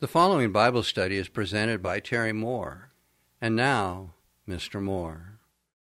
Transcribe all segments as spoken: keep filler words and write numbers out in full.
The following Bible study is presented by Terry Moore. And now, Mister Moore.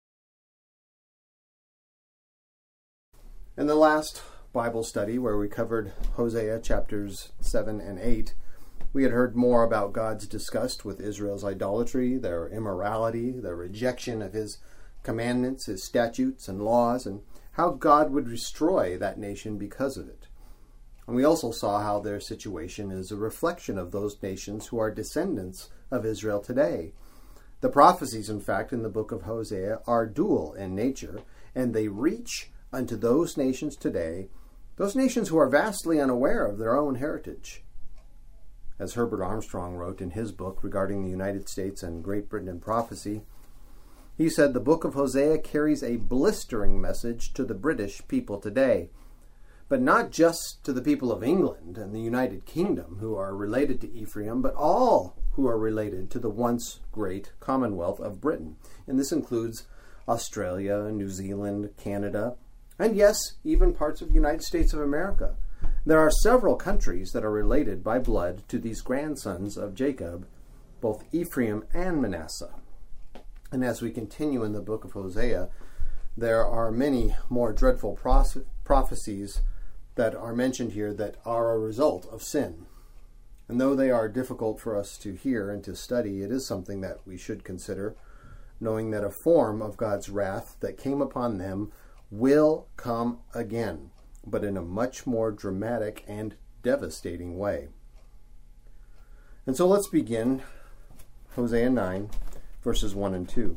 In the last Bible study, where we covered Hosea chapters seven and eight, we had heard more about God's disgust with Israel's idolatry, their immorality, their rejection of his commandments, his statutes and laws, and how God would destroy that nation because of it. And we also saw how their situation is a reflection of those nations who are descendants of Israel today. The prophecies, in fact, in the book of Hosea are dual in nature, and they reach unto those nations today, those nations who are vastly unaware of their own heritage. As Herbert Armstrong wrote in his book regarding the United States and Great Britain in prophecy, he said the book of Hosea carries a blistering message to the British people today, but not just to the people of England and the United Kingdom who are related to Ephraim, but all who are related to the once great Commonwealth of Britain. And this includes Australia, New Zealand, Canada, and yes, even parts of the United States of America. There are several countries that are related by blood to these grandsons of Jacob, both Ephraim and Manasseh. And as we continue in the book of Hosea, there are many more dreadful prophecies that are mentioned here that are a result of sin. And though they are difficult for us to hear and to study, it is something that we should consider, knowing that a form of God's wrath that came upon them will come again, but in a much more dramatic and devastating way. And so let's begin Hosea nine, verses one and two.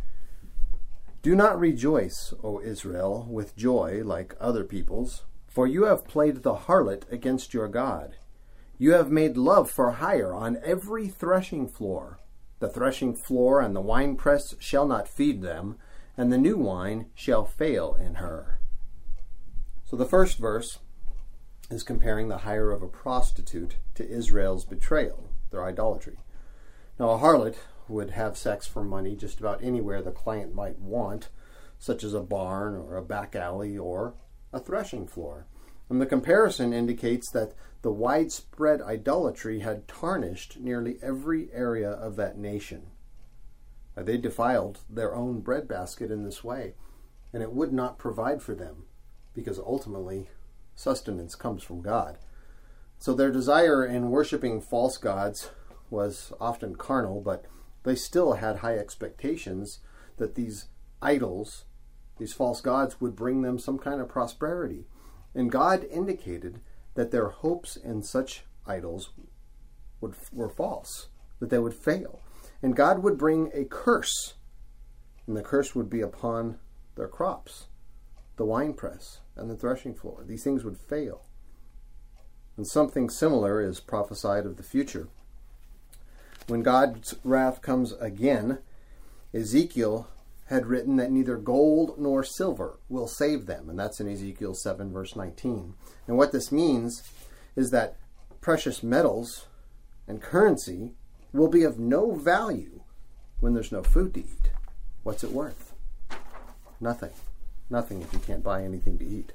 Do not rejoice, O Israel, with joy like other peoples, for you have played the harlot against your God. You have made love for hire on every threshing floor. The threshing floor and the winepress shall not feed them, and the new wine shall fail in her. So the first verse is comparing the hire of a prostitute to Israel's betrayal, their idolatry. Now a harlot would have sex for money just about anywhere the client might want, such as a barn or a back alley or a threshing floor. And the comparison indicates that the widespread idolatry had tarnished nearly every area of that nation. They defiled their own breadbasket in this way, and it would not provide for them, because ultimately sustenance comes from God. So their desire in worshiping false gods was often carnal, but they still had high expectations that these idols, these false gods, would bring them some kind of prosperity. And God indicated that their hopes in such idols would, were false, that they would fail. And God would bring a curse, and the curse would be upon their crops, the winepress and the threshing floor. These things would fail. And something similar is prophesied of the future. When God's wrath comes again, Ezekiel had written that neither gold nor silver will save them. And that's in Ezekiel seven, verse nineteen. And what this means is that precious metals and currency will be of no value when there's no food to eat. What's it worth? Nothing. Nothing if you can't buy anything to eat.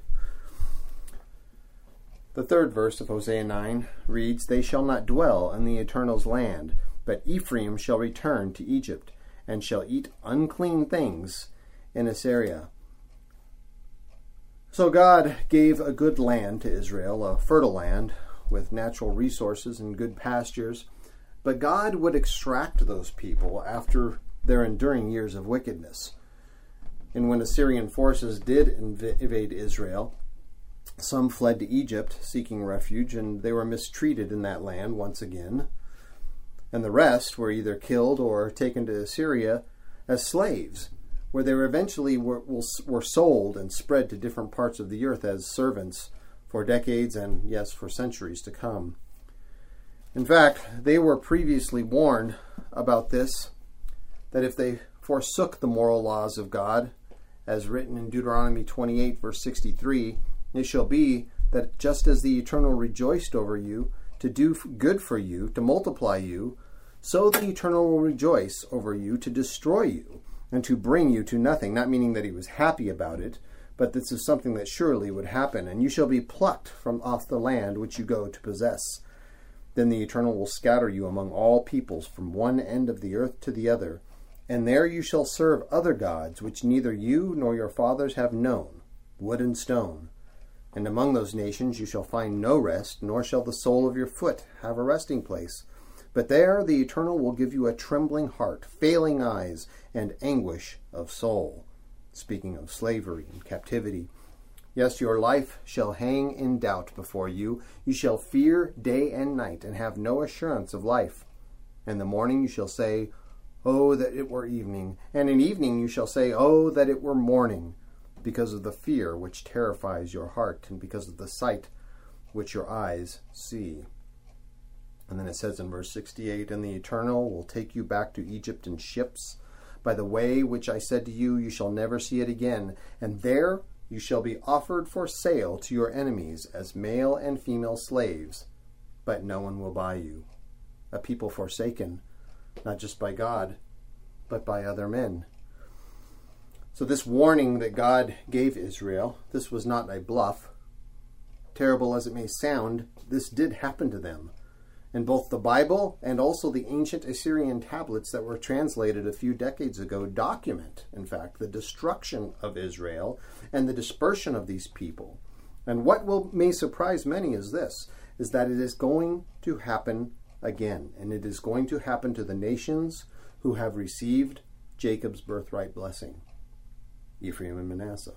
The third verse of Hosea nine reads, They shall not dwell in the Eternal's land, but Ephraim shall return to Egypt, and shall eat unclean things in Assyria. So God gave a good land to Israel, a fertile land with natural resources and good pastures, but God would extract those people after their enduring years of wickedness. And when Assyrian forces did inv- invade Israel, some fled to Egypt seeking refuge, and they were mistreated in that land once again. And the rest were either killed or taken to Assyria as slaves, where they were eventually were, were sold and spread to different parts of the earth as servants for decades and, yes, for centuries to come. In fact, they were previously warned about this, that if they forsook the moral laws of God, as written in Deuteronomy twenty-eight, verse sixty-three, it shall be that just as the Eternal rejoiced over you, to do good for you, to multiply you, so the Eternal will rejoice over you to destroy you and to bring you to nothing. Not meaning that he was happy about it, but this is something that surely would happen. And you shall be plucked from off the land which you go to possess. Then the Eternal will scatter you among all peoples from one end of the earth to the other, and there you shall serve other gods, which neither you nor your fathers have known, wood and stone. And among those nations you shall find no rest, nor shall the sole of your foot have a resting place. But there the Eternal will give you a trembling heart, failing eyes, and anguish of soul. Speaking of slavery and captivity. Yes, your life shall hang in doubt before you. You shall fear day and night, and have no assurance of life. In the morning you shall say, Oh, that it were evening. And in evening you shall say, Oh, that it were morning, because of the fear which terrifies your heart, and because of the sight which your eyes see. And then it says in verse sixty-eight, And the Eternal will take you back to Egypt in ships, by the way which I said to you, you shall never see it again. And there you shall be offered for sale to your enemies as male and female slaves, but no one will buy you. A people forsaken, not just by God, but by other men. So this warning that God gave Israel, this was not a bluff. Terrible as it may sound, this did happen to them. And both the Bible and also the ancient Assyrian tablets that were translated a few decades ago document, in fact, the destruction of Israel and the dispersion of these people. And what will may surprise many is this, is that it is going to happen again. And it is going to happen to the nations who have received Jacob's birthright blessing, Ephraim and Manasseh.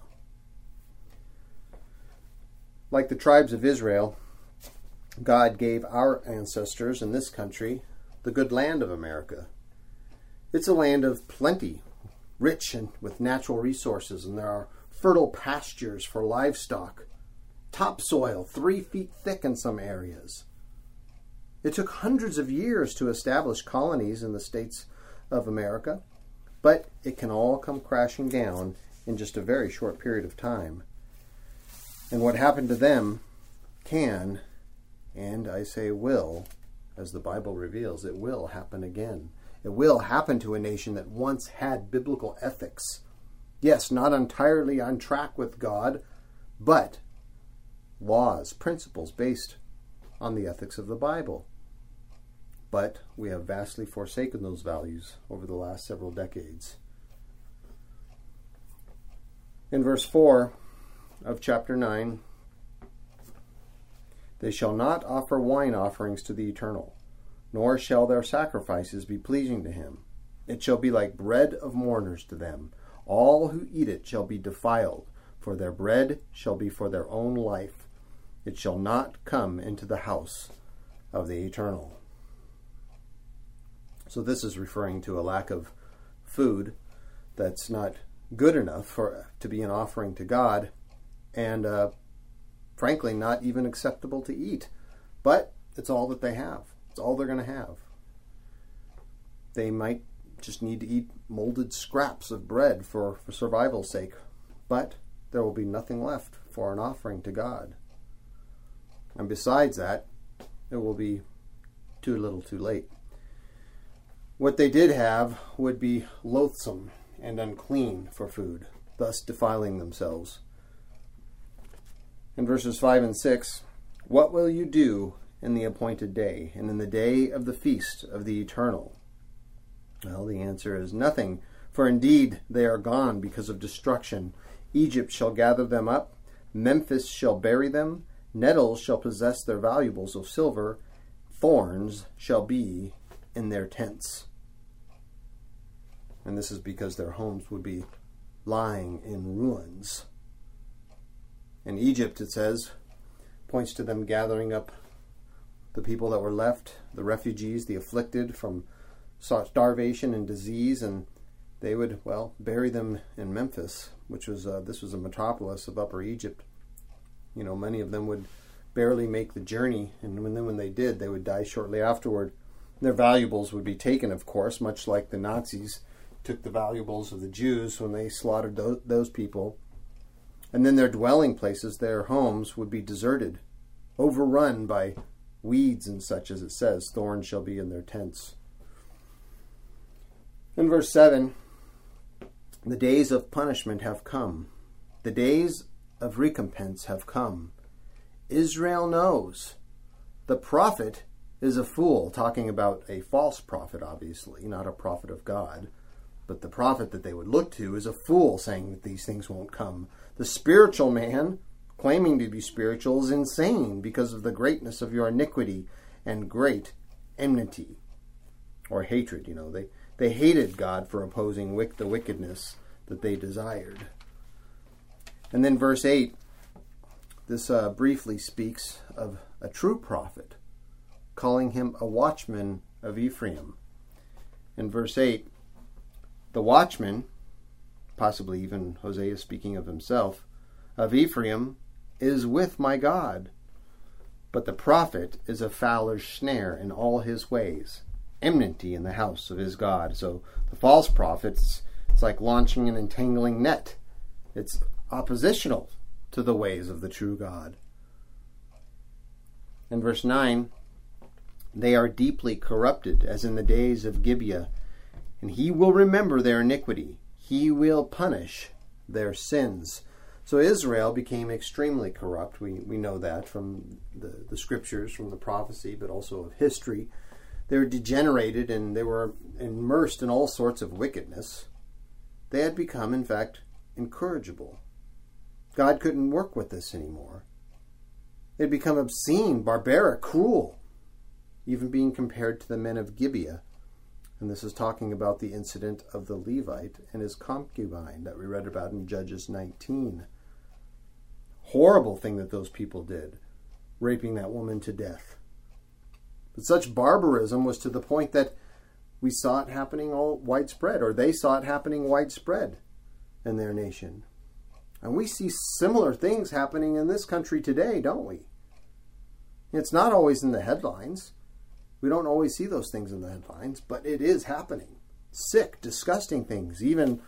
Like the tribes of Israel, God gave our ancestors in this country the good land of America. It's a land of plenty, rich and with natural resources, and there are fertile pastures for livestock, topsoil three feet thick in some areas. It took hundreds of years to establish colonies in the states of America, but it can all come crashing down in just a very short period of time. And what happened to them can, and I say will, as the Bible reveals, it will happen again. It will happen to a nation that once had biblical ethics. Yes, not entirely on track with God, but laws, principles based on the ethics of the Bible. But we have vastly forsaken those values over the last several decades. In verse four of chapter nine, They shall not offer wine offerings to the Eternal, nor shall their sacrifices be pleasing to him. It shall be like bread of mourners to them. All who eat it shall be defiled, for their bread shall be for their own life. It shall not come into the house of the Eternal. So this is referring to a lack of food that's not good enough for to be an offering to God, and uh, frankly not even acceptable to eat. But it's all that they have. It's all they're going to have. They might just need to eat molded scraps of bread for, for survival's sake, but there will be nothing left for an offering to God. And besides that, it will be too little too late. What they did have would be loathsome and unclean for food, thus defiling themselves. In verses five and six, what will you do in the appointed day, and in the day of the feast of the Eternal? Well, the answer is nothing, for indeed they are gone because of destruction. Egypt shall gather them up, Memphis shall bury them, nettles shall possess their valuables of silver, thorns shall be in their tents. And this is because their homes would be lying in ruins. In Egypt, it says, points to them gathering up the people that were left, the refugees, the afflicted from starvation and disease, and they would, well, bury them in Memphis, which was, uh, this was a metropolis of Upper Egypt. You know, many of them would barely make the journey, and when, then when they did, they would die shortly afterward. Their valuables would be taken, of course, much like the Nazis took the valuables of the Jews when they slaughtered those, those people. And then their dwelling places, their homes, would be deserted, overrun by weeds and such, as it says, thorns shall be in their tents. In verse seven, the days of punishment have come. The days of recompense have come. Israel knows. The prophet is a fool, talking about a false prophet, obviously, not a prophet of God. But the prophet that they would look to is a fool, saying that these things won't come. The spiritual man, claiming to be spiritual, is insane because of the greatness of your iniquity and great enmity, or hatred. You know, they, they hated God for opposing wick, the wickedness that they desired. And then verse eight, this uh, briefly speaks of a true prophet, calling him a watchman of Ephraim. In verse eight, the watchman, possibly even Hosea speaking of himself, of Ephraim is with my God, but the prophet is a fowler's snare in all his ways, enmity in the house of his God. So the false prophets, it's like launching an entangling net. It's oppositional to the ways of the true God. In verse nine, they are deeply corrupted, as in the days of Gibeah, and he will remember their iniquity. He will punish their sins. So Israel became extremely corrupt. We we know that from the, the scriptures, from the prophecy, but also of history. They were degenerated and they were immersed in all sorts of wickedness. They had become, in fact, incorrigible. God couldn't work with this anymore. It had become obscene, barbaric, cruel, even being compared to the men of Gibeah. And this is talking about the incident of the Levite and his concubine that we read about in Judges nineteen. Horrible thing that those people did, raping that woman to death. But such barbarism was to the point that we saw it happening all widespread, or they saw it happening widespread in their nation. And we see similar things happening in this country today, don't we? It's not always in the headlines. We don't always see those things in the headlines, but it is happening. Sick, disgusting things, even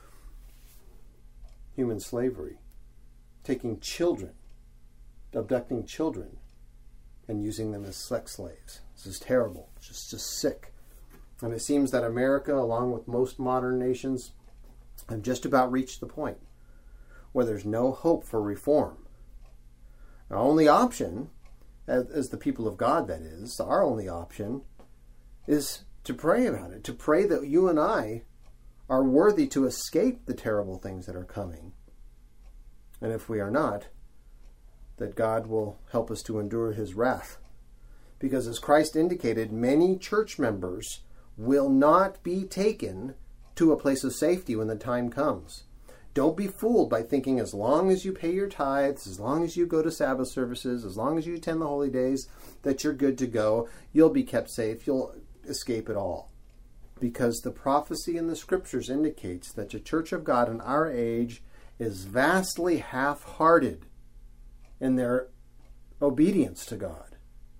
human slavery, taking children, abducting children, and using them as sex slaves. This is terrible. It's just, just sick. And it seems that America, along with most modern nations, have just about reached the point where there's no hope for reform. Our only option, as, as the people of God that is, our only option is to pray about it, to pray that you and I are worthy to escape the terrible things that are coming. And if we are not, that God will help us to endure his wrath. Because as Christ indicated, many church members will not be taken to a place of safety when the time comes. Don't be fooled by thinking as long as you pay your tithes, as long as you go to Sabbath services, as long as you attend the holy days, that you're good to go. You'll be kept safe. You'll escape it all. Because the prophecy in the scriptures indicates that the church of God in our age is vastly half-hearted in their obedience to God.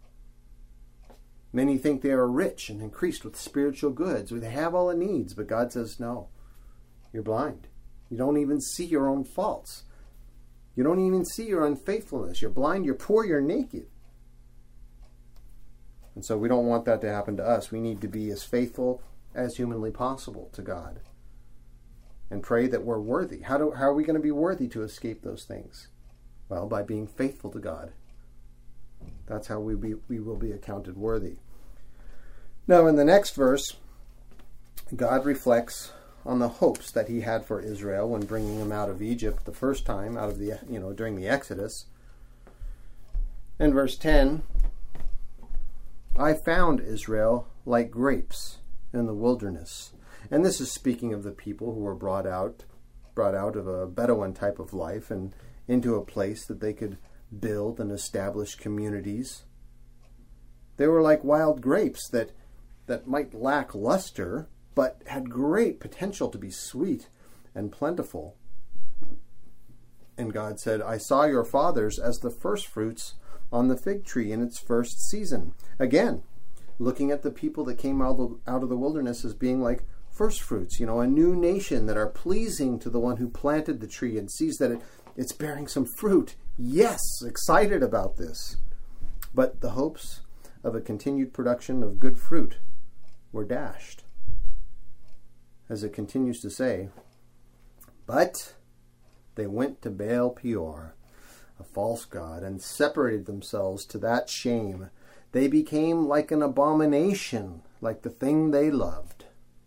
Many think they are rich and increased with spiritual goods. They have all the needs, but God says, no, you're blind. You don't even see your own faults. You don't even see your unfaithfulness. You're blind, you're poor, you're naked. And so we don't want that to happen to us. We need to be as faithful as humanly possible to God. And pray that we're worthy. How, do, how are we going to be worthy to escape those things? Well, by being faithful to God. That's how we, be, we will be accounted worthy. Now, in the next verse, God reflects on the hopes that he had for Israel when bringing them out of Egypt the first time, out of the, you know, during the Exodus. In verse ten, I found Israel like grapes in the wilderness. And this is speaking of the people who were brought out, brought out of a Bedouin type of life and into a place that they could build and establish communities. They were like wild grapes that, that might lack luster, but had great potential to be sweet and plentiful. And God said, I saw your fathers as the first fruits on the fig tree in its first season. Again, looking at the people that came out of, out of the wilderness as being like first fruits, you know, a new nation that are pleasing to the one who planted the tree and sees that it, it's bearing some fruit. Yes, excited about this. But the hopes of a continued production of good fruit were dashed. As it continues to say, but they went to Baal Peor, a false god, and separated themselves to that shame. They became like an abomination, like the thing they loved.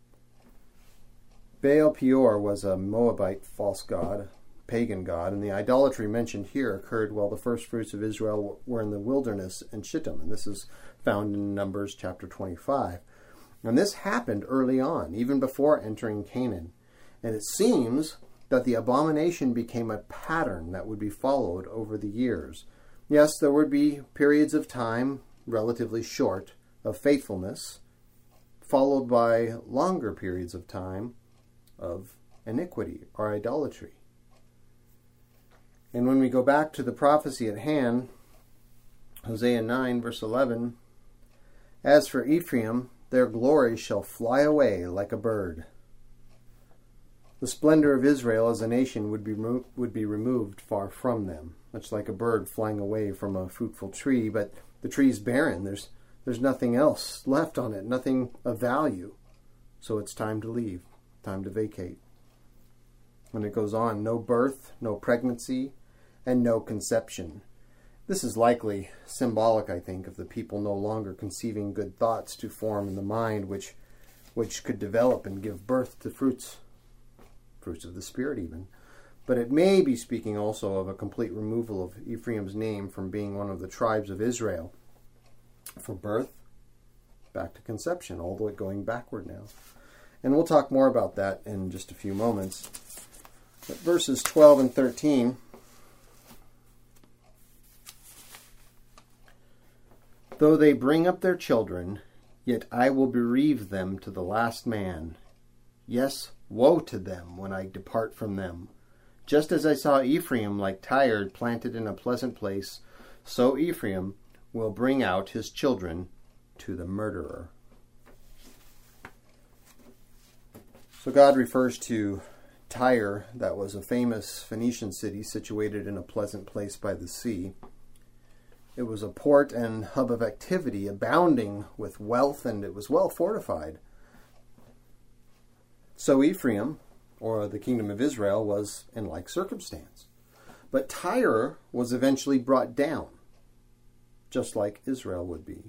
Baal Peor was a Moabite false god, pagan god, and the idolatry mentioned here occurred while the first fruits of Israel were in the wilderness in Shittim, and this is found in Numbers chapter twenty-five. And this happened early on, even before entering Canaan. And it seems that the abomination became a pattern that would be followed over the years. Yes, there would be periods of time, relatively short, of faithfulness, followed by longer periods of time of iniquity or idolatry. And when we go back to the prophecy at hand, Hosea nine, verse eleven, "As for Ephraim, their glory shall fly away like a bird." The splendor of Israel as a nation would be remo- would be removed far from them, much like a bird flying away from a fruitful tree. But the tree's barren. There's there's nothing else left on it, nothing of value. So it's time to leave, time to vacate. And it goes on, no birth, no pregnancy, and no conception. This is likely symbolic, I think, of the people no longer conceiving good thoughts to form in the mind, which which could develop and give birth to fruits, fruits of the Spirit even. But it may be speaking also of a complete removal of Ephraim's name from being one of the tribes of Israel. From birth back to conception, all the way going backward now. And we'll talk more about that in just a few moments. But verses twelve and thirteen... "Though they bring up their children, yet I will bereave them to the last man. Yes, woe to them when I depart from them. Just as I saw Ephraim like Tyre planted in a pleasant place, so Ephraim will bring out his children to the murderer." So God refers to Tyre, that was a famous Phoenician city situated in a pleasant place by the sea. It was a port and hub of activity, abounding with wealth, and it was well fortified. So Ephraim, or the kingdom of Israel, was in like circumstance. But Tyre was eventually brought down, just like Israel would be.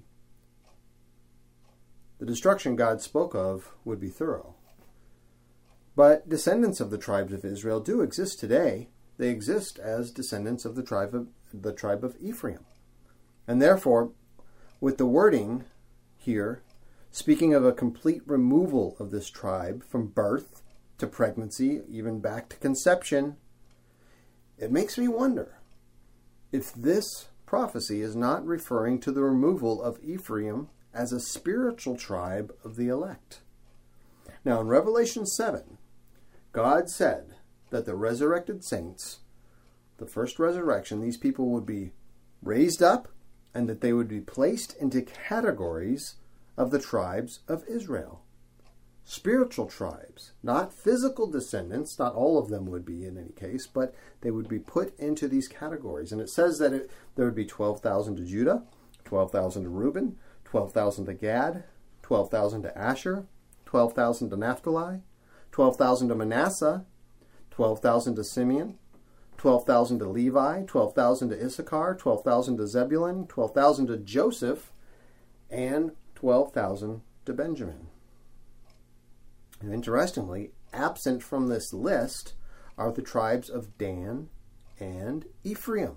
The destruction God spoke of would be thorough. But descendants of the tribes of Israel do exist today. They exist as descendants of the tribe of, the tribe of Ephraim. And therefore, with the wording here, speaking of a complete removal of this tribe from birth to pregnancy, even back to conception, it makes me wonder if this prophecy is not referring to the removal of Ephraim as a spiritual tribe of the elect. Now, in Revelation seven, God said that the resurrected saints, the first resurrection, these people would be raised up, and that they would be placed into categories of the tribes of Israel. Spiritual tribes, not physical descendants, not all of them would be in any case, but they would be put into these categories. And it says that it, there would be twelve thousand to Judah, twelve thousand to Reuben, twelve thousand to Gad, twelve thousand to Asher, twelve thousand to Naphtali, twelve thousand to Manasseh, twelve thousand to Simeon, twelve thousand to Levi, twelve thousand to Issachar, twelve thousand to Zebulun, twelve thousand to Joseph, and twelve thousand to Benjamin. And interestingly, absent from this list are the tribes of Dan and Ephraim.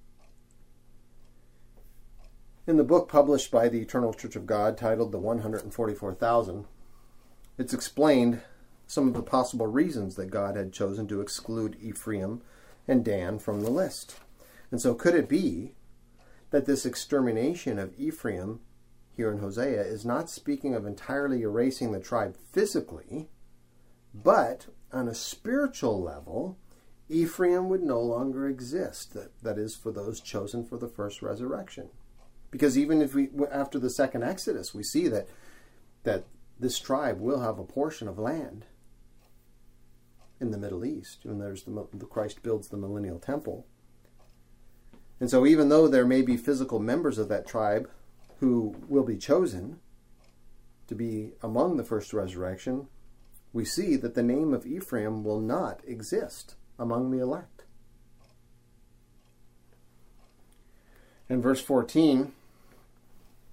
In the book published by the Eternal Church of God titled The one hundred forty-four thousand, it's explained some of the possible reasons that God had chosen to exclude Ephraim and Dan from the list. And so could it be that this extermination of Ephraim here in Hosea is not speaking of entirely erasing the tribe physically, but on a spiritual level, Ephraim would no longer exist. That, that is, for those chosen for the first resurrection. Because even if we, after the second Exodus, we see that that this tribe will have a portion of land in the Middle East, and there's the, the Christ builds the millennial temple. And so even though there may be physical members of that tribe who will be chosen to be among the first resurrection, we see that the name of Ephraim will not exist among the elect. In verse fourteen,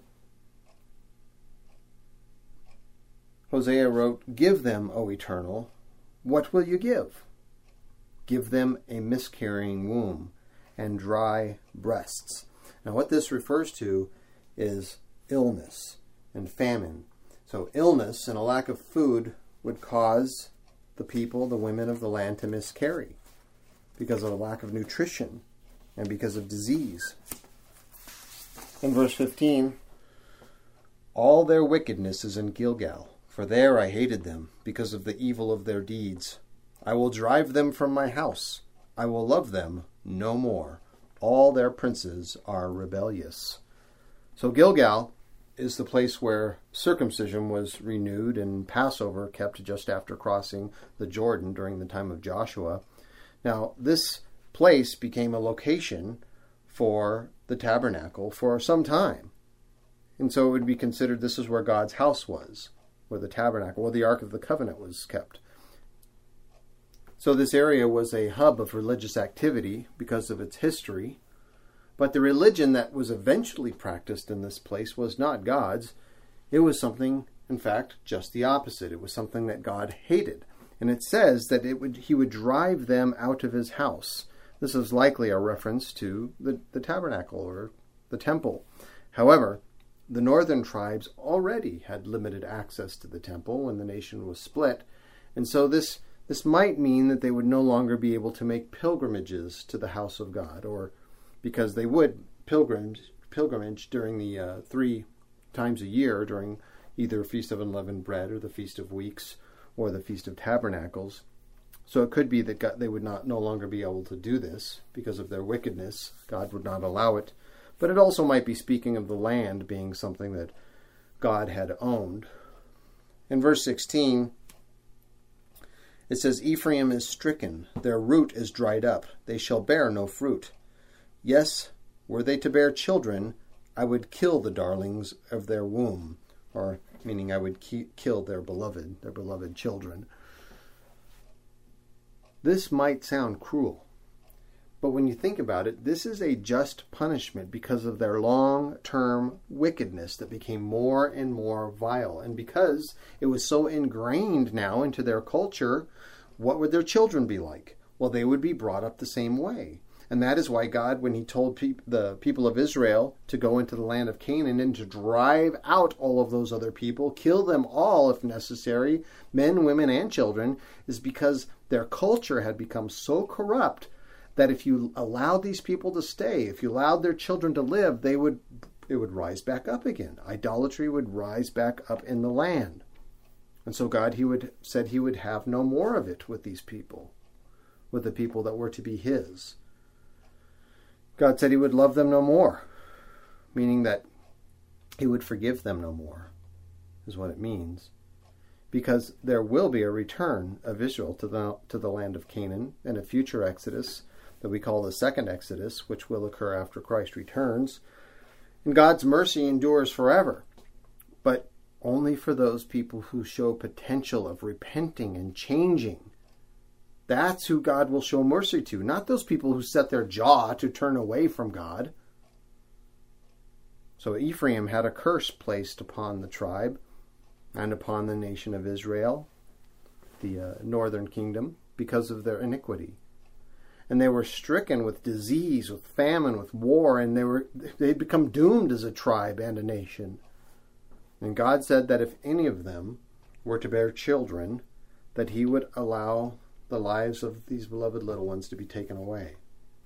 Hosea wrote, "Give them, O Eternal, what will you give? Give them a miscarrying womb and dry breasts." Now what this refers to is illness and famine. So illness and a lack of food would cause the people, the women of the land, to miscarry because of a lack of nutrition and because of disease. In verse fifteen, "All their wickedness is in Gilgal, for there I hated them because of the evil of their deeds. I will drive them from my house. I will love them no more. All their princes are rebellious." So Gilgal is the place where circumcision was renewed and Passover kept just after crossing the Jordan during the time of Joshua. Now, this place became a location for the tabernacle for some time. And so it would be considered this is where God's house was, where the tabernacle, where the Ark of the Covenant was kept. So this area was a hub of religious activity because of its history. But the religion that was eventually practiced in this place was not God's. It was something, in fact, just the opposite. It was something that God hated. And it says that it would he would drive them out of his house. This is likely a reference to the, the tabernacle or the temple. However, the northern tribes already had limited access to the temple when the nation was split. And so this, this might mean that they would no longer be able to make pilgrimages to the house of God, or because they would pilgrimage, pilgrimage during the uh, three times a year during either Feast of Unleavened Bread or the Feast of Weeks or the Feast of Tabernacles. So it could be that God, they would not no longer be able to do this because of their wickedness. God would not allow it. But it also might be speaking of the land being something that God had owned. In verse sixteen, it says, "Ephraim is stricken, their root is dried up, they shall bear no fruit. Yes, were they to bear children, I would kill the darlings of their womb," or meaning I would ki- kill their beloved, their beloved children. This might sound cruel, but when you think about it, this is a just punishment because of their long-term wickedness that became more and more vile. And because it was so ingrained now into their culture, what would their children be like? Well, they would be brought up the same way. And that is why God, when he told pe- the people of Israel to go into the land of Canaan and to drive out all of those other people, kill them all if necessary, men, women, and children, is because their culture had become so corrupt that if you allowed these people to stay, if you allowed their children to live, they would it would rise back up again. Idolatry would rise back up in the land. And so God he would said he would have no more of it with these people, with the people that were to be his. God said he would love them no more, meaning that he would forgive them no more, is what it means. Because there will be a return of Israel to the to the land of Canaan and a future exodus that we call the second exodus, which will occur after Christ returns. And God's mercy endures forever, but only for those people who show potential of repenting and changing. That's who God will show mercy to, not those people who set their jaw to turn away from God. So Ephraim had a curse placed upon the tribe and upon the nation of Israel, the uh, northern kingdom, because of their iniquity. And they were stricken with disease, with famine, with war, and they were they'd become doomed as a tribe and a nation. And God said that if any of them were to bear children, that he would allow the lives of these beloved little ones to be taken away.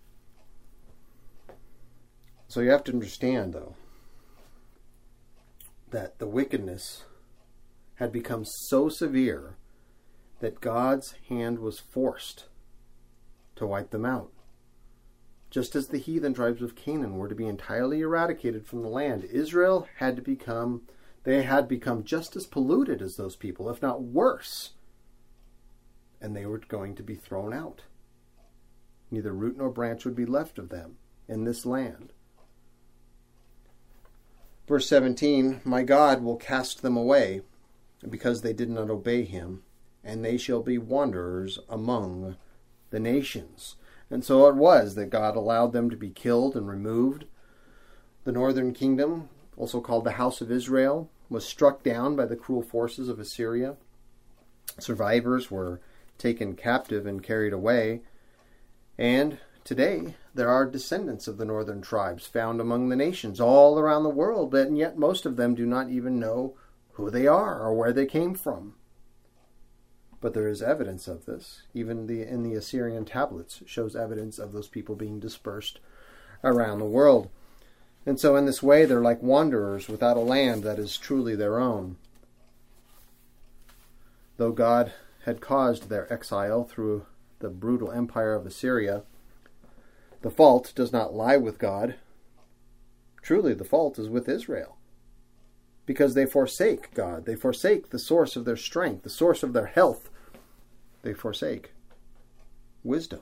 So you have to understand, though, that the wickedness had become so severe that God's hand was forced to wipe them out. Just as the heathen tribes of Canaan were to be entirely eradicated from the land, Israel had to become, they had become just as polluted as those people, if not worse. And they were going to be thrown out. Neither root nor branch would be left of them in this land. Verse seventeen, "My God will cast them away, because they did not obey him, and they shall be wanderers among the nations." And so it was that God allowed them to be killed and removed. The northern kingdom, also called the house of Israel, was struck down by the cruel forces of Assyria. Survivors were taken captive and carried away. And today, there are descendants of the northern tribes found among the nations all around the world, and yet most of them do not even know who they are or where they came from. But there is evidence of this. Even the, in the Assyrian tablets shows evidence of those people being dispersed around the world. And so in this way, they're like wanderers without a land that is truly their own. Though God had caused their exile through the brutal empire of Assyria, the fault does not lie with God. Truly, the fault is with Israel. Because they forsake God. They forsake the source of their strength, the source of their health. They forsake wisdom.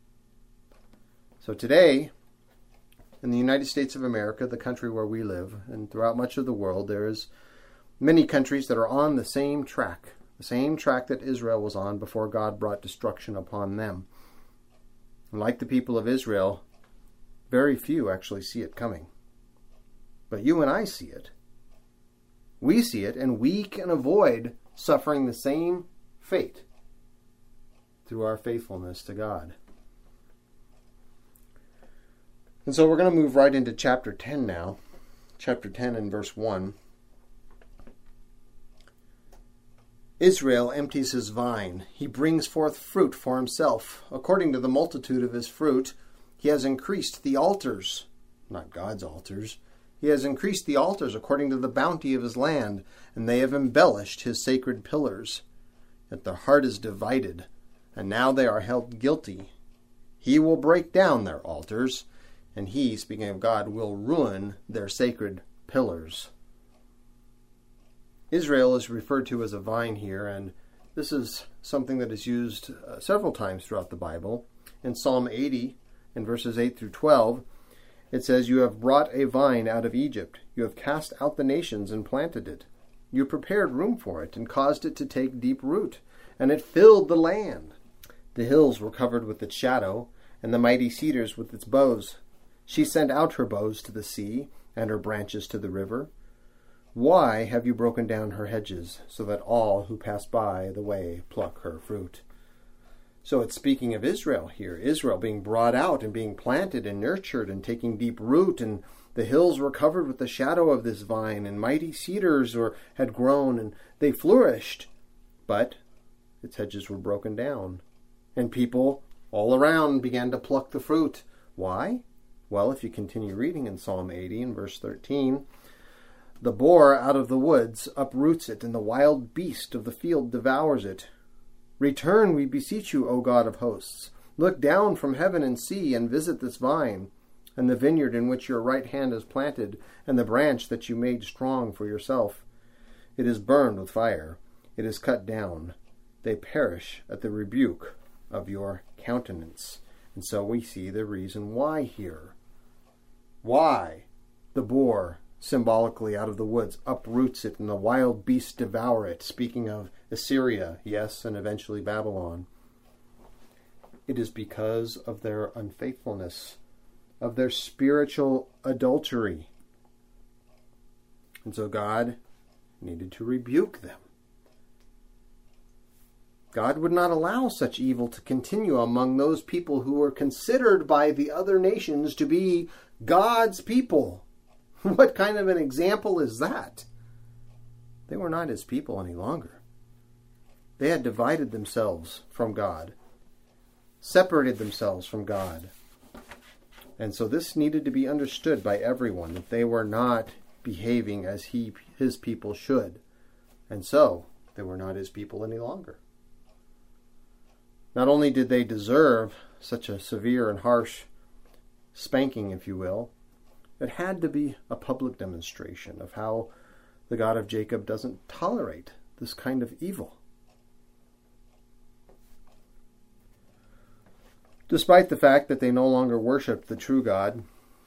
So today, in the United States of America, the country where we live, and throughout much of the world, there is many countries that are on the same track, the same track that Israel was on before God brought destruction upon them. And like the people of Israel, very few actually see it coming. But you and I see it. We see it, and we can avoid suffering the same fate through our faithfulness to God. And so we're going to move right into chapter ten now. Chapter ten and verse one. Israel empties his vine. He brings forth fruit for himself. According to the multitude of his fruit, he has increased the altars. Not God's altars. He has increased the altars according to the bounty of his land, and they have embellished his sacred pillars. Yet their heart is divided, and now they are held guilty. He will break down their altars, and he, speaking of God, will ruin their sacred pillars. Israel is referred to as a vine here, and this is something that is used uh, several times throughout the Bible. In Psalm eighty, in verses eight through twelve, it says, "You have brought a vine out of Egypt. You have cast out the nations and planted it. You prepared room for it and caused it to take deep root, and it filled the land. The hills were covered with its shadow, and the mighty cedars with its boughs. She sent out her boughs to the sea, and her branches to the river. Why have you broken down her hedges, so that all who pass by the way pluck her fruit?" So it's speaking of Israel here. Israel being brought out and being planted and nurtured and taking deep root, and the hills were covered with the shadow of this vine, and mighty cedars were, had grown, and they flourished. But its hedges were broken down, and people all around began to pluck the fruit. Why? Well, if you continue reading in Psalm eighty in verse thirteen, "The boar out of the woods uproots it, and the wild beast of the field devours it. Return, we beseech you, O God of hosts. Look down from heaven and see, and visit this vine, and the vineyard in which your right hand is planted, and the branch that you made strong for yourself. It is burned with fire. It is cut down. They perish at the rebuke of your countenance." And so we see the reason why here. Why the boar, symbolically out of the woods, uproots it, and the wild beasts devour it, speaking of Assyria, yes, and eventually Babylon. It is because of their unfaithfulness, of their spiritual adultery. And so God needed to rebuke them. God would not allow such evil to continue among those people who were considered by the other nations to be God's people. What kind of an example is that? They were not his people any longer. They had divided themselves from God, separated themselves from God. And so this needed to be understood by everyone, that they were not behaving as he, his people should. And so they were not his people any longer. Not only did they deserve such a severe and harsh spanking, if you will, it had to be a public demonstration of how the God of Jacob doesn't tolerate this kind of evil. Despite the fact that they no longer worshipped the true God,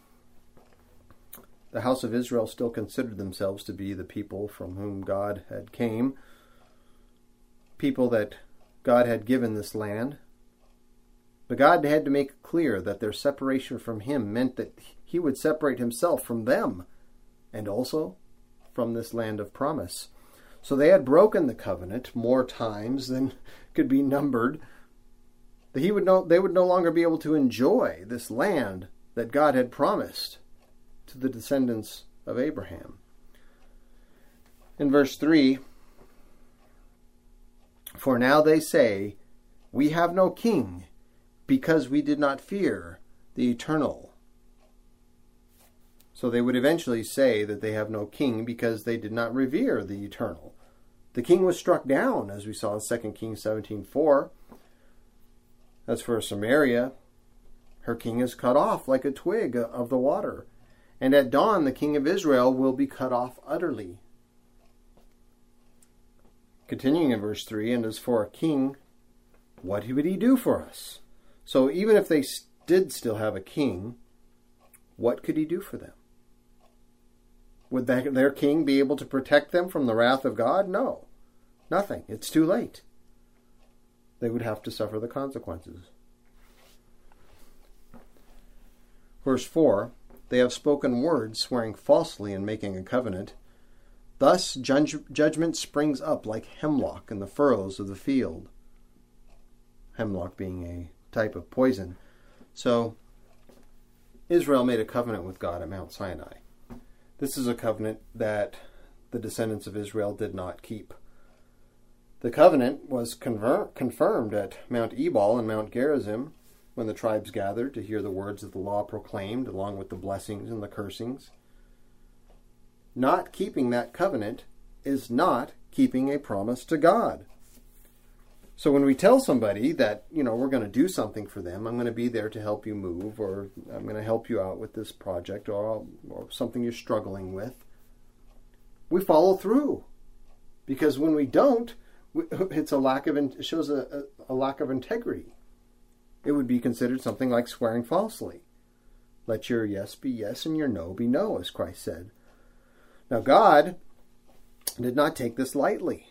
the house of Israel still considered themselves to be the people from whom God had came, people that God had given this land. But God had to make it clear that their separation from him meant that he would separate himself from them, and also from this land of promise. So they had broken the covenant more times than could be numbered. That he would no, they would no longer be able to enjoy this land that God had promised to the descendants of Abraham. In verse three, "For now they say, we have no king, because we did not fear the Eternal." So they would eventually say that they have no king because they did not revere the Eternal. The king was struck down, as we saw in Second Kings seventeen four. As for Samaria, her king is cut off like a twig of the water. And at dawn the king of Israel will be cut off utterly. Continuing in verse three, "And as for a king, what would he do for us?" So even if they did still have a king, what could he do for them? Would that, their king be able to protect them from the wrath of God? No, nothing. It's too late. They would have to suffer the consequences. Verse four, "They have spoken words, swearing falsely and making a covenant. Thus judge, judgment springs up like hemlock in the furrows of the field." Hemlock being a type of poison. So Israel made a covenant with God at Mount Sinai. This is a covenant that the descendants of Israel did not keep. The covenant was conver- confirmed at Mount Ebal and Mount Gerizim when the tribes gathered to hear the words of the law proclaimed, along with the blessings and the cursings. Not keeping that covenant is not keeping a promise to God. So when we tell somebody that, you know, we're going to do something for them, I'm going to be there to help you move, or I'm going to help you out with this project, or, or something you're struggling with, we follow through. Because when we don't, it's a lack of, it shows a, a, a lack of integrity. It would be considered something like swearing falsely. Let your yes be yes and your no be no, as Christ said. Now God did not take this lightly,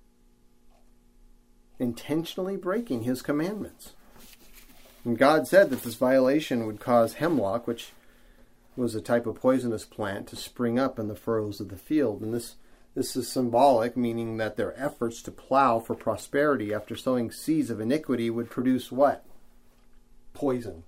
intentionally breaking his commandments. And God said that this violation would cause hemlock, which was a type of poisonous plant, to spring up in the furrows of the field. And this, this is symbolic, meaning that their efforts to plow for prosperity after sowing seeds of iniquity would produce what? Poison.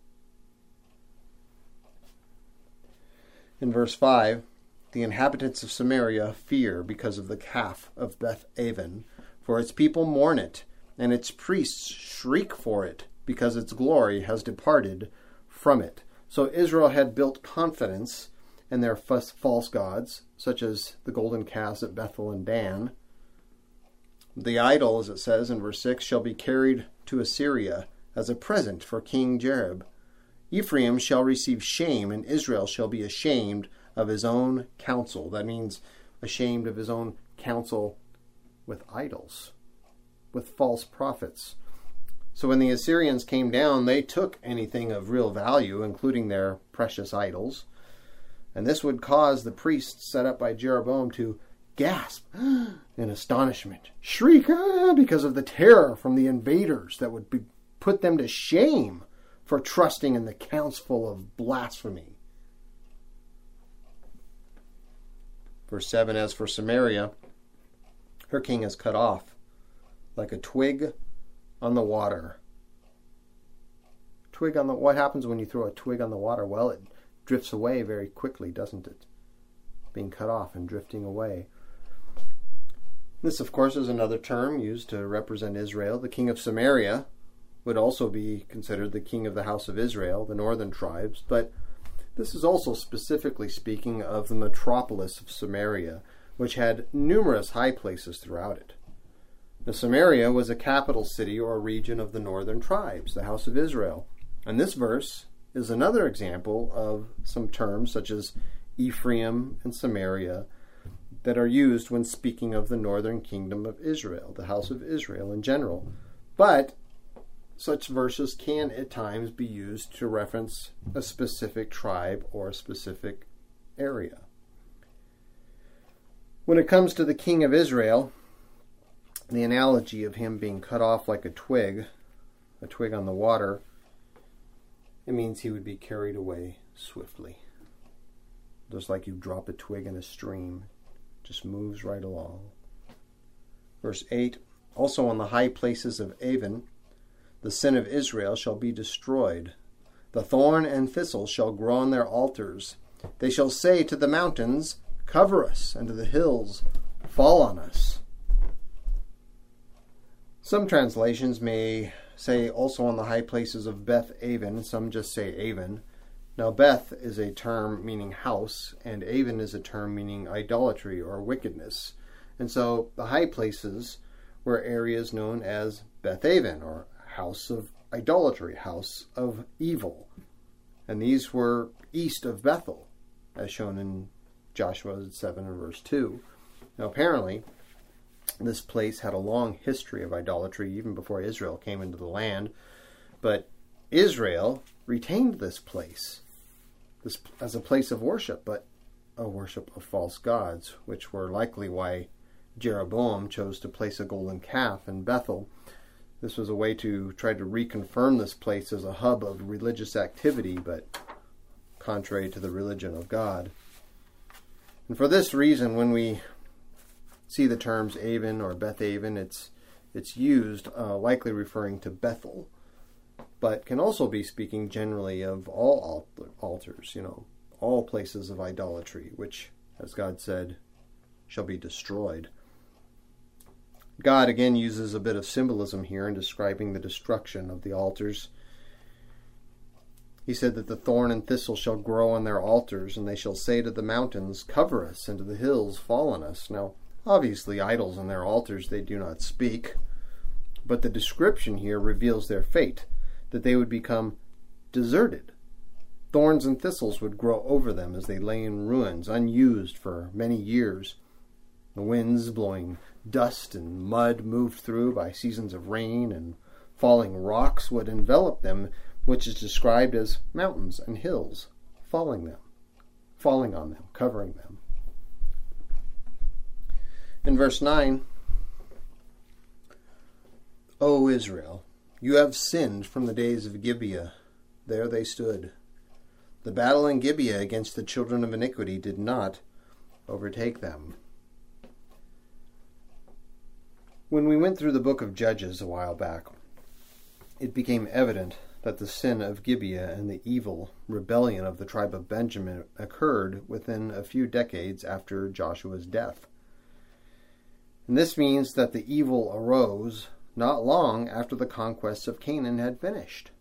In verse five, "The inhabitants of Samaria fear because of the calf of Beth-aven, for its people mourn it, and its priests shriek for it, because its glory has departed from it." So Israel had built confidence in their false gods, such as the golden calves at Bethel and Dan. "The idol," as it says in verse six, "shall be carried to Assyria as a present for King Jareb. Ephraim shall receive shame, and Israel shall be ashamed of his own counsel." That means ashamed of his own counsel with idols, with false prophets. So when the Assyrians came down, they took anything of real value, including their precious idols. And this would cause the priests set up by Jeroboam to gasp in astonishment, shriek ah, because of the terror from the invaders that would be, put them to shame for trusting in the counsel of blasphemy. Verse seven, "As for Samaria, her king is cut off like a twig on the water." Twig on the what happens when you throw a twig on the water? Well, it drifts away very quickly, doesn't it? Being cut off and drifting away. This, of course, is another term used to represent Israel. The king of Samaria would also be considered the king of the house of Israel, the northern tribes, but this is also specifically speaking of the metropolis of Samaria, which had numerous high places throughout it. Now, Samaria was a capital city or a region of the northern tribes, the house of Israel. And this verse is another example of some terms such as Ephraim and Samaria that are used when speaking of the northern kingdom of Israel, the house of Israel in general. But such verses can at times be used to reference a specific tribe or a specific area. When it comes to the king of Israel, the analogy of him being cut off like a twig, a twig on the water, it means he would be carried away swiftly. Just like you drop a twig in a stream, it Just moves right along. Verse eight, also on the high places of Aven, the sin of Israel shall be destroyed. The thorn and thistle shall grow on their altars. They shall say to the mountains, cover us, and to the hills, fall on us. Some translations may say also on the high places of Beth Aven. Some just say Aven. Now Beth is a term meaning house, and Aven is a term meaning idolatry or wickedness. And so the high places were areas known as Beth Aven, or house of idolatry, house of evil. And these were east of Bethel, as shown in Joshua seven and verse two. Now apparently, this place had a long history of idolatry even before Israel came into the land, but Israel retained this place this as a place of worship, but a worship of false gods, which were likely why Jeroboam chose to place a golden calf in Bethel. This was a way to try to reconfirm this place as a hub of religious activity, but contrary to the religion of God. And for this reason, when we see the terms Aven or Beth Aven, it's it's used uh, likely referring to Bethel, but can also be speaking generally of all altars, you know, all places of idolatry, which, as God said, shall be destroyed. God again uses a bit of symbolism here in describing the destruction of the altars. He said that the thorn and thistle shall grow on their altars, and they shall say to the mountains, cover us, and to the hills, fall on us. Now, obviously, idols on their altars, they do not speak, but the description here reveals their fate, that they would become deserted. Thorns and thistles would grow over them as they lay in ruins, unused for many years. The winds blowing dust and mud moved through by seasons of rain, and falling rocks would envelop them, which is described as mountains and hills, falling them, falling on them, covering them. In verse nine, O Israel, you have sinned from the days of Gibeah. There they stood. The battle in Gibeah against the children of iniquity did not overtake them. When we went through the book of Judges a while back, it became evident that the sin of Gibeah and the evil rebellion of the tribe of Benjamin occurred within a few decades after Joshua's death. And this means that the evil arose not long after the conquest of Canaan had finished.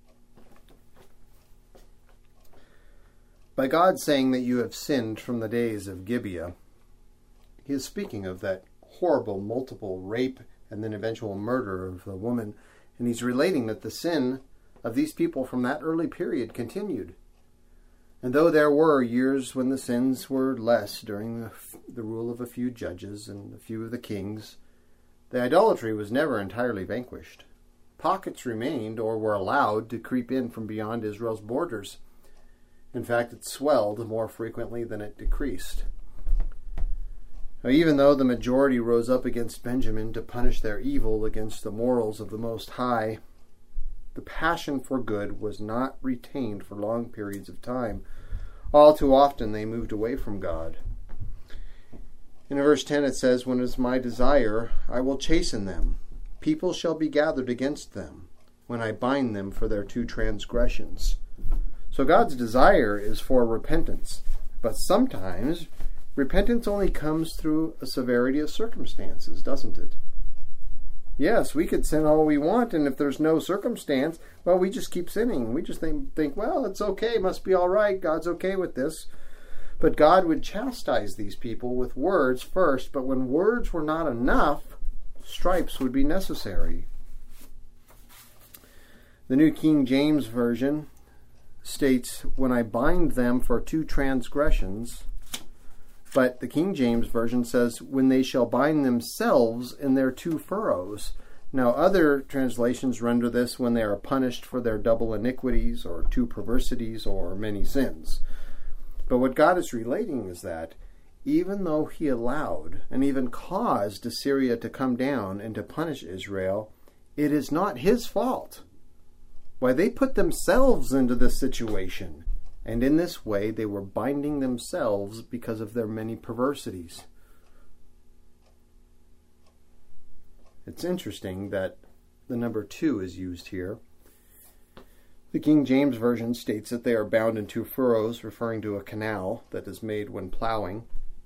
By God saying that you have sinned from the days of Gibeah, he is speaking of that horrible multiple rape and then eventual murder of the woman, and he's relating that the sin of these people from that early period continued. And though there were years when the sins were less during the, the rule of a few judges and a few of the kings, the idolatry was never entirely vanquished. Pockets remained or were allowed to creep in from beyond Israel's borders. In fact, it swelled more frequently than it decreased. Now, even though the majority rose up against Benjamin to punish their evil against the morals of the Most High, the passion for good was not retained for long periods of time. All too often they moved away from God. In verse ten it says, when it is my desire, I will chasten them. People shall be gathered against them, when I bind them for their two transgressions. So God's desire is for repentance, but sometimes repentance only comes through a severity of circumstances, doesn't it? Yes, we could sin all we want, and if there's no circumstance, well, we just keep sinning. We just think, think, well, it's okay, must be all right, God's okay with this. But God would chastise these people with words first, but when words were not enough, stripes would be necessary. The New King James Version states, when I bind them for two transgressions, but the King James Version says, when they shall bind themselves in their two furrows. Now, other translations render this when they are punished for their double iniquities, or two perversities, or many sins. But what God is relating is that, even though he allowed and even caused Assyria to come down and to punish Israel, it is not his fault. Why, they put themselves into this situation. And in this way, they were binding themselves because of their many perversities. It's interesting that the number two is used here. The King James Version states that they are bound in two furrows, referring to a canal that is made when plowing.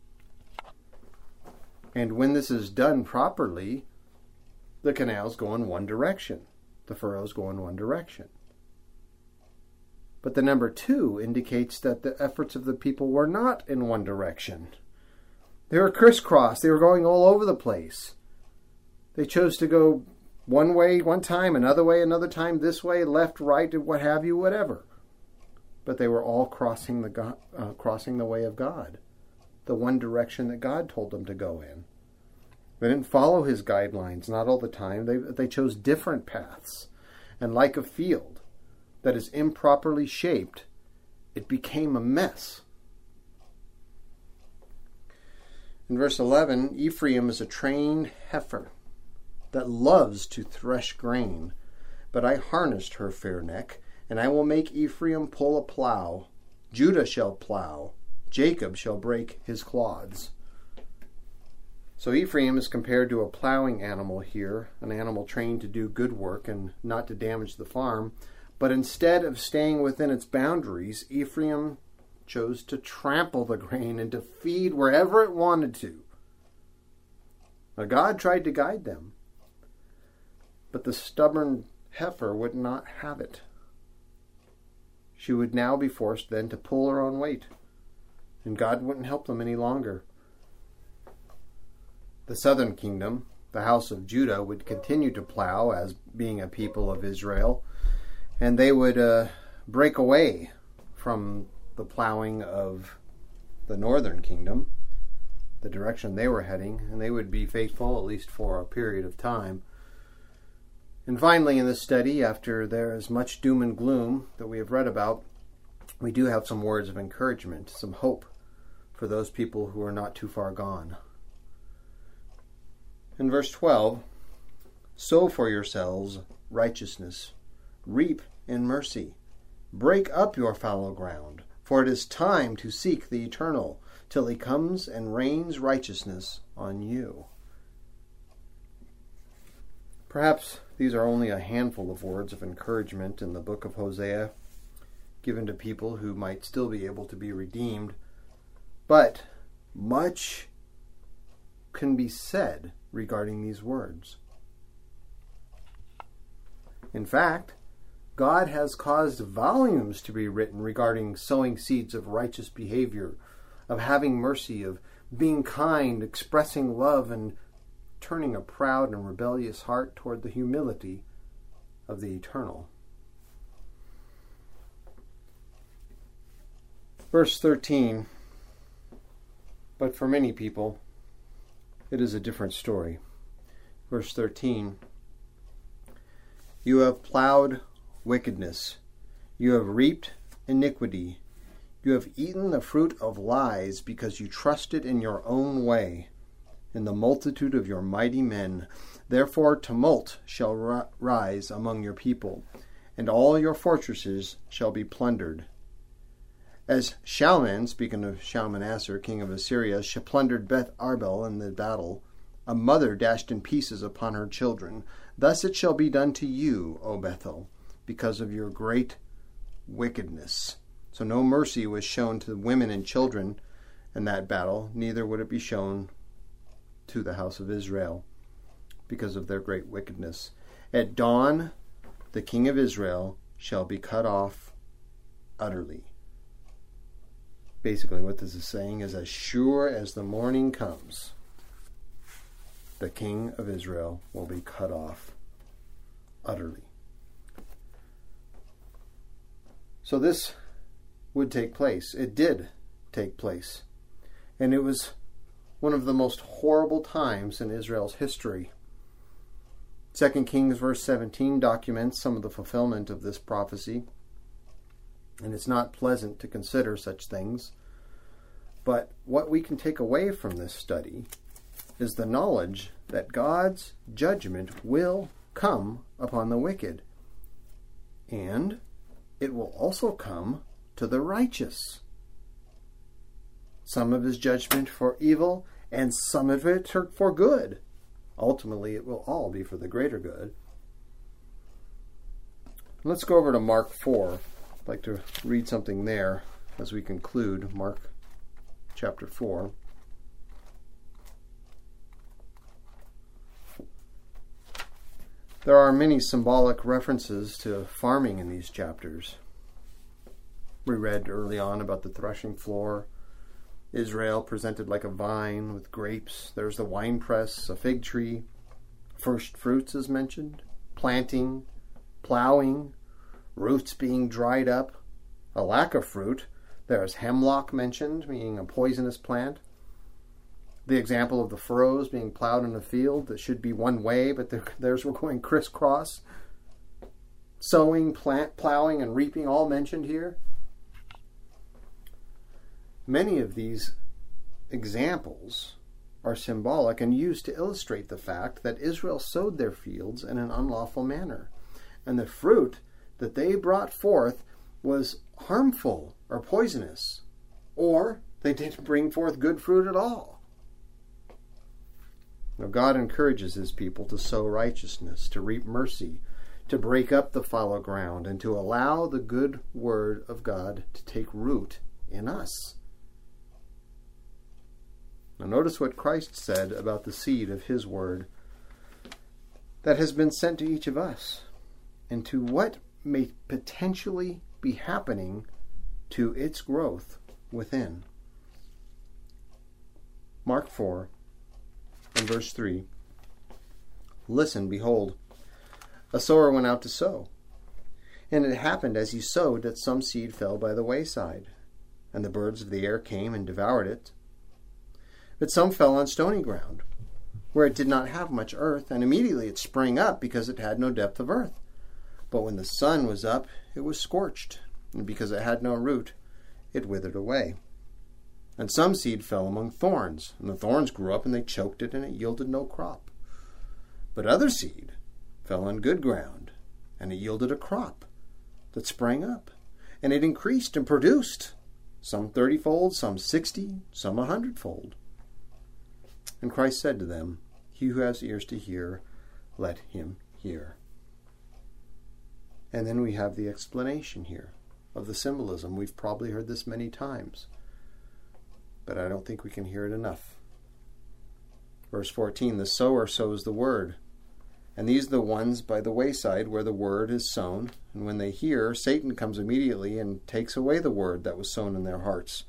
And when this is done properly, the canals go in one direction. The furrows go in one direction. But the number two indicates that the efforts of the people were not in one direction. They were crisscrossed. They were going all over the place. They chose to go one way one time, another way another time, this way, left, right, what have you, whatever. But they were all crossing the God, uh, crossing the way of God, the one direction that God told them to go in. They didn't follow his guidelines, not all the time. They, they chose different paths. And like a field that is improperly shaped, it became a mess. In verse eleven, Ephraim is a trained heifer that loves to thresh grain. But I harnessed her fair neck, and I will make Ephraim pull a plow. Judah shall plow. Jacob shall break his clods. So Ephraim is compared to a plowing animal here, an animal trained to do good work and not to damage the farm. But instead of staying within its boundaries, Ephraim chose to trample the grain and to feed wherever it wanted to. Now God tried to guide them, but the stubborn heifer would not have it. She would now be forced then to pull her own weight, and God wouldn't help them any longer. The southern kingdom, the house of Judah, would continue to plow as being a people of Israel, and they would uh, break away from the plowing of the northern kingdom, the direction they were heading, and they would be faithful at least for a period of time. And finally, in this study, after there is much doom and gloom that we have read about, we do have some words of encouragement, some hope for those people who are not too far gone. In verse twelve, sow for yourselves righteousness, reap in mercy, break up your fallow ground, for it is time to seek the Eternal, till he comes and rains righteousness on you. Perhaps these are only a handful of words of encouragement in the book of Hosea, given to people who might still be able to be redeemed, but much can be said regarding these words. In fact, God has caused volumes to be written regarding sowing seeds of righteous behavior, of having mercy, of being kind, expressing love, and turning a proud and rebellious heart toward the humility of the Eternal. Verse thirteen, but for many people, it is a different story. Verse thirteen, you have plowed wickedness, you have reaped iniquity, you have eaten the fruit of lies because you trusted in your own way, in the multitude of your mighty men. Therefore tumult shall ri- rise among your people, and all your fortresses shall be plundered. As Shalman, speaking of Shalmaneser, king of Assyria, she plundered Beth Arbel in the battle, a mother dashed in pieces upon her children. Thus it shall be done to you, O Bethel, because of your great wickedness. So no mercy was shown to women and children in that battle, neither would it be shown to the house of Israel, because of their great wickedness. At dawn, the king of Israel shall be cut off utterly. Basically, what this is saying is, as sure as the morning comes, the king of Israel will be cut off utterly. So this would take place. It did take place. And it was one of the most horrible times in Israel's history. Second Kings verse seventeen documents some of the fulfillment of this prophecy. And it's not pleasant to consider such things. But what we can take away from this study is the knowledge that God's judgment will come upon the wicked. And it will also come to the righteous. Some of his judgment for evil, and some of it for good. ultimately it will all be for the greater good. Let's go over to Mark four. I'd like to read something there as we conclude Mark chapter four. There are many symbolic references to farming in these chapters. We read early on about the threshing floor, Israel presented like a vine with grapes. There's the winepress, a fig tree. First fruits is mentioned, planting, plowing, roots being dried up, a lack of fruit. There's hemlock mentioned, meaning a poisonous plant. The example of the furrows being plowed in a field that should be one way, but theirs were going crisscross. Sowing, plant, plowing, and reaping, all mentioned here. Many of these examples are symbolic and used to illustrate the fact that Israel sowed their fields in an unlawful manner, and the fruit that they brought forth was harmful or poisonous, or they didn't bring forth good fruit at all. Now, God encourages his people to sow righteousness, to reap mercy, to break up the fallow ground, and to allow the good word of God to take root in us. Now, notice what Christ said about the seed of his word that has been sent to each of us, and to what may potentially be happening to its growth within. Mark four. In verse three, listen, behold, a sower went out to sow. And it happened as he sowed that some seed fell by the wayside, and the birds of the air came and devoured it. But some fell on stony ground, where it did not have much earth, and immediately it sprang up because it had no depth of earth. But when the sun was up, it was scorched, and because it had no root, it withered away. And some seed fell among thorns, and the thorns grew up, and they choked it, and it yielded no crop. But other seed fell on good ground, and it yielded a crop that sprang up, and it increased and produced, some thirtyfold, some sixty, some a hundredfold. And Christ said to them, he who has ears to hear, let him hear. And then we have the explanation here of the symbolism. We've probably heard this many times, but I don't think we can hear it enough. Verse fourteen, the sower sows the word. And these are the ones by the wayside where the word is sown. And when they hear, Satan comes immediately and takes away the word that was sown in their hearts.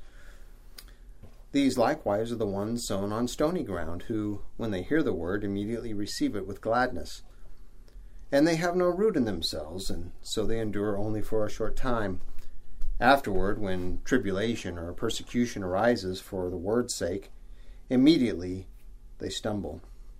These likewise are the ones sown on stony ground, who, when they hear the word, immediately receive it with gladness. And they have no root in themselves, and so they endure only for a short time. Afterward, when tribulation or persecution arises for the word's sake, immediately they stumble.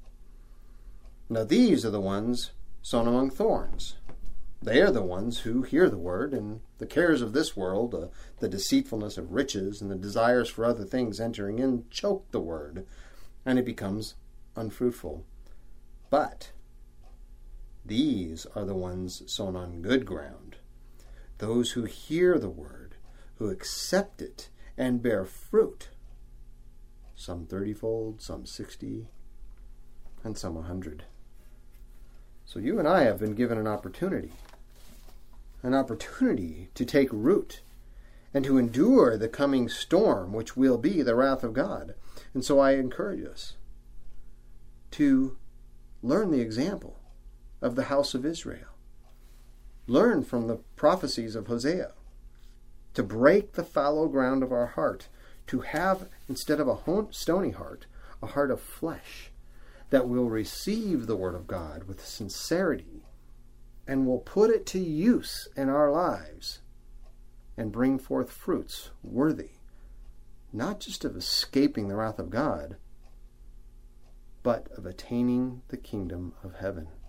Now these are the ones sown among thorns. They are the ones who hear the word, and the cares of this world, uh, the deceitfulness of riches, and the desires for other things entering in, choke the word, and it becomes unfruitful. But these are the ones sown on good ground, those who hear the word, who accept it, and bear fruit, some thirtyfold, some sixty, and some a hundred. So you and I have been given an opportunity, an opportunity to take root and to endure the coming storm, which will be the wrath of God. And so I encourage us to learn the example of the house of Israel. Learn from the prophecies of Hosea, to break the fallow ground of our heart, to have, instead of a stony heart, a heart of flesh that will receive the word of God with sincerity and will put it to use in our lives and bring forth fruits worthy, not just of escaping the wrath of God, but of attaining the kingdom of heaven.